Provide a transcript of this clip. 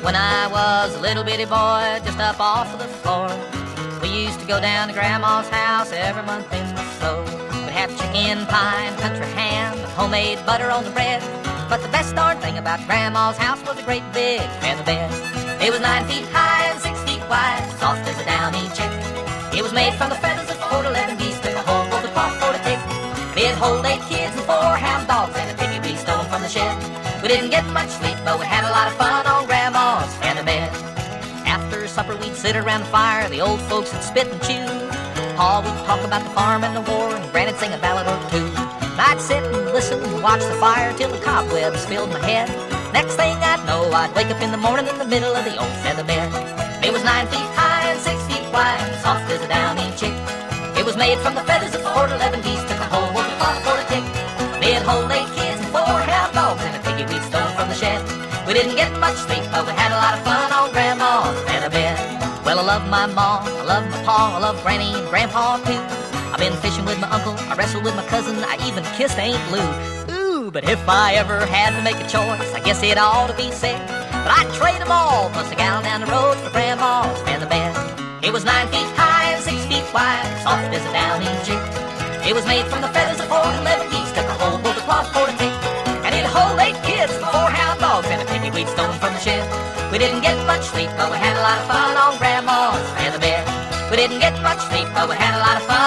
When I was a little bitty boy, just up off of the floor, we used to go down to Grandma's house every month in the snow. We'd have chicken pie and country ham and homemade butter on the bread. But the best darn thing about Grandma's house was a great big feather bed. It was 9 feet high and 6 feet wide, soft as a downy chick. It was made from the feathers of 4 to 11 geese, took a whole bolt of cloth for a tick. It'd hold 8 kids and 4 hound dogs and a piggy we stole from the shed. We didn't get much sleep, but we had a lot of fun on Grandma's feather bed. After supper we'd sit around the fire, the old folks would spit and chew. Pa would talk about the farm and the war, and Granny'd sing a ballad or two. And I'd sit and listen and watch the fire till the cobwebs filled my head. Next thing I'd know, I'd wake up in the morning in the middle of the old feather bed. It was 9 feet high and 6 feet wide, soft as a downy chick. It was made from the feathers of 4 to 11 geese, took a whole bolt of cloth for a tick. It'd hold 8 kids and 4 hound dogs and a piggy we'd stole from the shed. We didn't get much sleep, but we had a lot of fun on Grandma's feather bed. Well, I love my ma, I love my pa, I love Granny and Grandpa too. I've been fishing with my uncle, I wrestled with my cousin, I even kissed Aunt Lou. Ooh, but if I ever had to make a choice, I guess it ought to be said, but I'd trade them all, plus a gal down the road for Grandma's feather bed. It was 9 feet high and 6 feet wide, soft as a downy chick. It was made from the feathers of 4 to 11 geese, took a whole bolt of cloth for a tick. And it'd hold 8 kids and 4 hound dogs and a piggy we'd stolen from the shed. We didn't get much sleep, but we had a lot of fun on Grandma's feather bed. We didn't get much sleep, but we had a lot of fun